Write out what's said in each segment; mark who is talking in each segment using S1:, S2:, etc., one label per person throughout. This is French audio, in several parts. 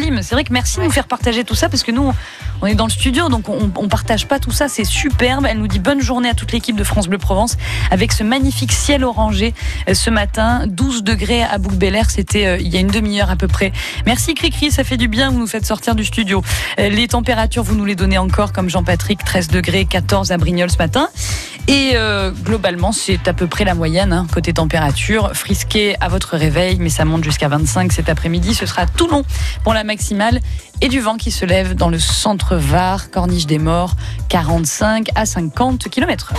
S1: sublime. C'est vrai que merci de nous faire partager tout ça parce que nous, on est dans le studio, donc on partage pas tout ça. C'est superbe. Elle nous dit bonne journée à toute l'équipe de France Bleu Provence avec ce magnifique ciel orangé ce matin. 12 degrés à Bouc-Bel-Air, c'était il y a une demi-heure à peu près. Merci Cricri, ça fait du bien, vous nous faites sortir du studio. Les températures, vous nous les donnez encore comme Jean-Patrick, 13 degrés, 14 à Brignoles ce matin. Et globalement, c'est à peu près la moyenne côté température. Frisqué à votre réveil, mais ça monte jusqu'à 25 cet après-midi. Ce sera Toulon pour la maximale. Et du vent qui se lève dans le centre Var, Corniche des Morts, 45 à 50 km/h.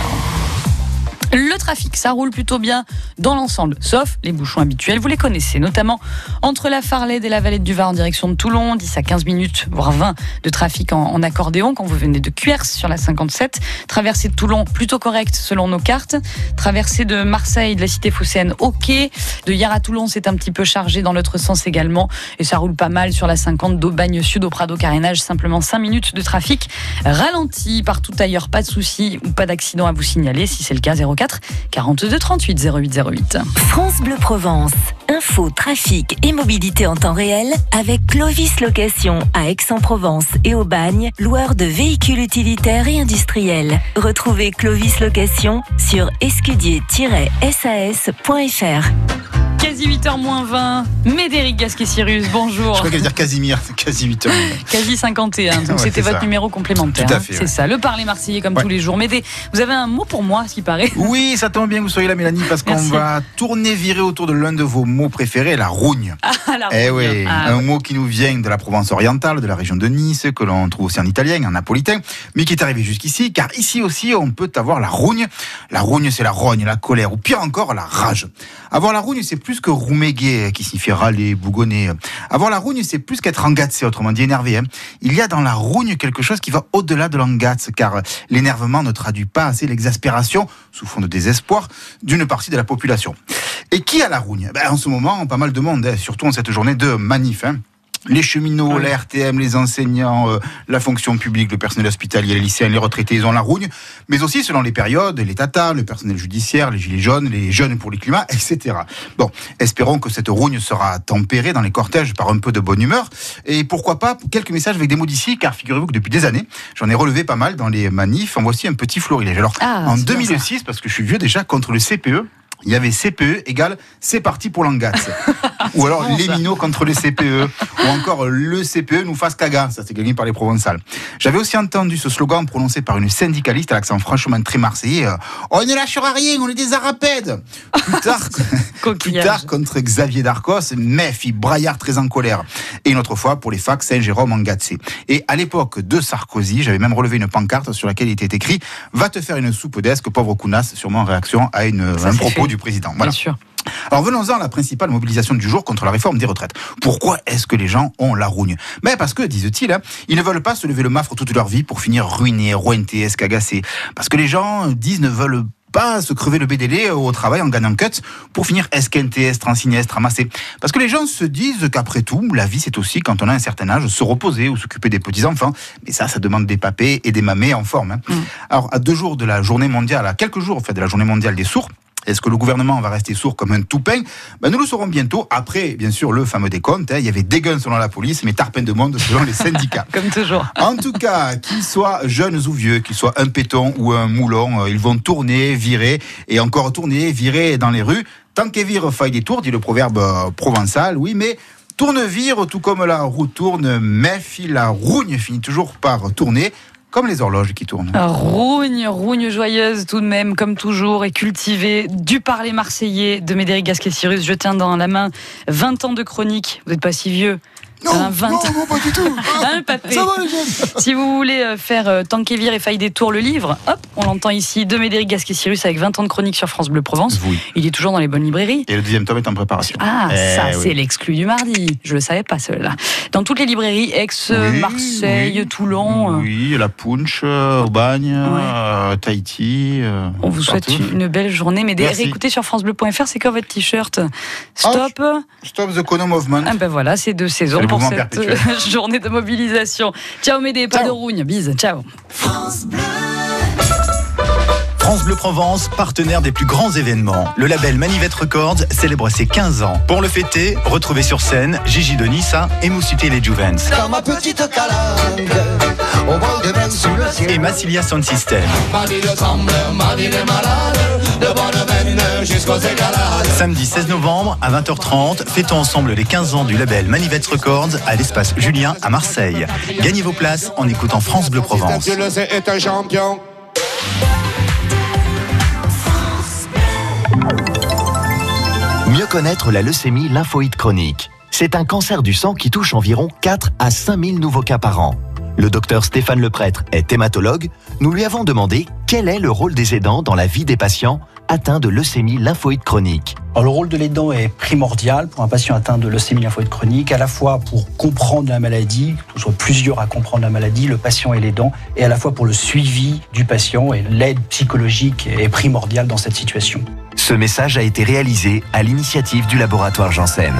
S1: Le trafic, ça roule plutôt bien dans l'ensemble, sauf les bouchons habituels, vous les connaissez, notamment entre la Farlède et la Valette du Var en direction de Toulon, 10 à 15 minutes, voire 20 de trafic en accordéon quand vous venez de Cuers sur la 57. Traversée de Toulon, plutôt correcte selon nos cartes. Traversée de Marseille, de la cité phocéenne, ok. De hier à Toulon, c'est un petit peu chargé dans l'autre sens également. Et ça roule pas mal sur la 50 d'Aubagne Sud au Prado Carénage, simplement 5 minutes de trafic ralenti. Partout ailleurs, pas de soucis ou pas d'accident à vous signaler. Si c'est le cas, 04 42 38 08 08.
S2: France Bleu Provence. Info, trafic et mobilité en temps réel avec Clovis Location à Aix-en-Provence et Aubagne, loueur de véhicules utilitaires et industriels. Retrouvez Clovis Location sur escudier-sas.fr.
S1: Quasi 8h-20, Médéric Gasquet-Cyrus, bonjour.
S3: Je crois qu'elle veut dire Casimir, quasi 8h.
S1: Quasi 51, donc
S3: Ouais,
S1: c'était
S3: c'est
S1: votre
S3: ça.
S1: numéro complémentaire.
S3: Tout à fait,
S1: C'est
S3: ouais.
S1: ça, le parler marseillais comme tous les jours. Médé, vous avez un mot pour moi, ce qui paraît.
S3: Oui, ça tombe bien que vous soyez là, Mélanie, parce qu'on
S1: Merci.
S3: va tourner, virer autour de l'un de vos mots préférés, la rogne.
S1: Ah, la
S3: Eh
S1: rogne.
S3: oui,
S1: Ah,
S3: un mot qui nous vient de la Provence orientale, de la région de Nice, que l'on trouve aussi en italien, en napolitain, mais qui est arrivé jusqu'ici, car ici aussi, on peut avoir la rogne. La rogne, c'est la rogne, la colère, ou pire encore, la rage. Avoir la rogne, c'est plus que rouméguer, qui signifie râler, bougonner. Avoir la rogne, c'est plus qu'être engagé, autrement dit énervé. Il y a dans la rogne quelque chose qui va au-delà de l'engagé, car l'énervement ne traduit pas assez l'exaspération, sous fond de désespoir, d'une partie de la population. Et qui a la rogne ? En ce moment, pas mal de monde, surtout en cette journée de manif. Les cheminots, la RTM, les enseignants, la fonction publique, le personnel hospitalier, les lycéens, les retraités, ils ont la rogne. Mais aussi, selon les périodes, les tatas, le personnel judiciaire, les gilets jaunes, les jeunes pour le climat, etc. Bon, espérons que cette rogne sera tempérée dans les cortèges par un peu de bonne humeur. Et pourquoi pas, quelques messages avec des mots d'ici, car figurez-vous que depuis des années, j'en ai relevé pas mal dans les manifs. En voici un petit florilège. Alors, en 2006, parce que je suis vieux déjà, contre le CPE, il y avait CPE égale c'est parti pour l'angatz. Ou alors les minots contre les CPE. Ou encore le CPE nous fasse caga. Ça c'est gagné par les Provençales. J'avais aussi entendu ce slogan prononcé par une syndicaliste à l'accent franchement très marseillais. On ne lâchera rien, on est des arapèdes. Plus tard contre Xavier Darcos, Mephi, braillard très en colère. Et une autre fois pour les facs Saint-Jérôme en Gatsé. Et à l'époque de Sarkozy, j'avais même relevé une pancarte sur laquelle il était écrit « Va te faire une soupe d'esque, pauvre counasse », sûrement en réaction à un propos du président. Voilà.
S1: Bien sûr.
S3: Alors venons-en à la principale mobilisation du jour contre la réforme des retraites. Pourquoi est-ce que les gens ont la rogne ? Parce que, disent-ils, ils ne veulent pas se lever le mafre toute leur vie pour finir ruinés, rointés, escagassés. Parce que les gens disent ne veulent pas se crever le BDD au travail en gagnant cuts pour finir esquintés, estrancinés, ramassés. Parce que les gens se disent qu'après tout, la vie c'est aussi, quand on a un certain âge, se reposer ou s'occuper des petits-enfants. Mais ça demande des papés et des mamés en forme. Alors, à 2 jours de la journée mondiale, à quelques jours en fait, de la journée mondiale des sourds, est-ce que le gouvernement va rester sourd comme un toupin ? Nous le saurons bientôt. Après, bien sûr, le fameux décompte. Il y avait des guns selon la police, mais tarpin de monde selon les syndicats.
S1: Comme toujours.
S3: En tout cas, qu'ils soient jeunes ou vieux, qu'ils soient un péton ou un moulon, ils vont tourner, virer, et encore tourner, virer dans les rues. Tant qu'est vire, faille des tours, dit le proverbe provençal. Oui, mais tourne-vire, tout comme la roue tourne, méfie, la rogne finit toujours par tourner. Comme les horloges qui tournent.
S1: Rogne joyeuse tout de même, comme toujours, et cultivée du parler marseillais de Médéric Gasquet-Cyrus. Je tiens dans la main 20 ans de chronique. Vous n'êtes pas si vieux.
S3: Non,
S1: non,
S3: pas du tout.
S1: Papé.
S3: Ça va les jeunes.
S1: Si vous voulez faire Tanquévir et Faille des Tours, le livre, hop, on l'entend ici, de Médéric Gasquet-Cyrus avec 20 ans de chronique sur France Bleu Provence.
S3: Oui.
S1: Il est toujours dans les bonnes librairies.
S3: Et le 2e tome est en préparation.
S1: Ah, ça,
S3: oui.
S1: c'est l'exclu du mardi. Je ne le savais pas, celle-là. Dans toutes les librairies, Aix, Marseille, Toulon.
S3: Oui, la Punch, Aubagne, Tahiti.
S1: On vous souhaite une belle journée. Mais réécoutez sur FranceBleu.fr, c'est quoi votre t-shirt ? Stop.
S3: Stop the Kono Movement.
S1: Ah ben voilà, c'est de saison pour cette journée de mobilisation. Ciao Médé, pas de rougne. Bise, ciao.
S4: France Bleu. France Bleu Provence, partenaire des plus grands événements. Le label Manivette Records célèbre ses 15 ans. Pour le fêter, retrouvez sur scène Gigi de Nissa et Moussuté les Juvens.
S5: Dans ma petite calanque, au bord des mers sous le ciel.
S4: Et Massilia Sound System. Samedi 16 novembre à 20h30, fêtons ensemble les 15 ans du label Manivette Records à l'espace Julien à Marseille. Gagnez vos places en écoutant France Bleu Provence.
S5: Est un champion.
S6: Mieux connaître la leucémie lymphoïde chronique. C'est un cancer du sang qui touche environ 4 à 5 000 nouveaux cas par an. Le docteur Stéphane Leprêtre est hématologue. Nous lui avons demandé quel est le rôle des aidants dans la vie des patients atteints de leucémie lymphoïde chronique.
S7: Alors, le rôle de l'aidant est primordial pour un patient atteint de leucémie lymphoïde chronique, à la fois pour comprendre la maladie, que ce soit plusieurs à comprendre la maladie, le patient et l'aidant, et à la fois pour le suivi du patient, et l'aide psychologique est primordiale dans cette situation.
S6: Ce message a été réalisé à l'initiative du laboratoire Janssen.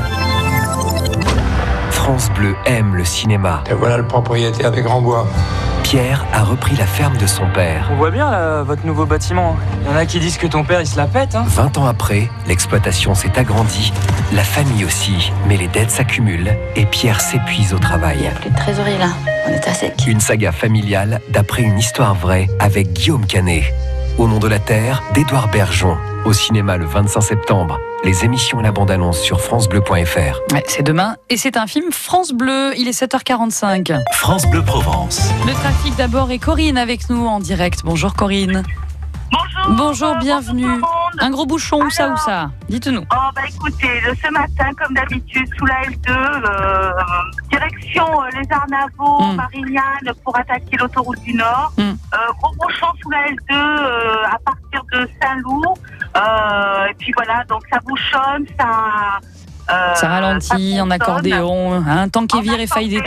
S6: France Bleu aime le cinéma.
S5: Et voilà le propriétaire des Grands Bois.
S6: Pierre a repris la ferme de son père.
S8: On voit bien là, votre nouveau bâtiment. Il y en a qui disent que ton père il se la pète.
S6: 20 ans après, l'exploitation s'est agrandie, la famille aussi, mais les dettes s'accumulent et Pierre s'épuise au travail.
S9: Il n'y a plus de trésorerie là, on est à sec.
S6: Une saga familiale d'après une histoire vraie avec Guillaume Canet. Au nom de la terre, d'Édouard Bergeon. Au cinéma le 25 septembre. Les émissions et la bande-annonce sur francebleu.fr.
S1: Ouais, c'est demain et c'est un film France Bleu. Il est 7h45.
S6: France Bleu Provence.
S1: Le trafic d'abord et Corinne avec nous en direct. Bonjour Corinne.
S10: Bonjour.
S1: Bonjour, bienvenue.
S10: Bonjour
S1: un gros bouchon, où ça dites-nous.
S10: Écoutez, ce matin, comme d'habitude, sous la L2, direction les Arnavaux, Marignane, pour attaquer l'autoroute du Nord. Gros bouchon sous la L2 à partir de Saint-Loup. Et puis voilà, donc ça bouchonne, ça
S1: ralentit en accordéon. Un temps qui vire et faille des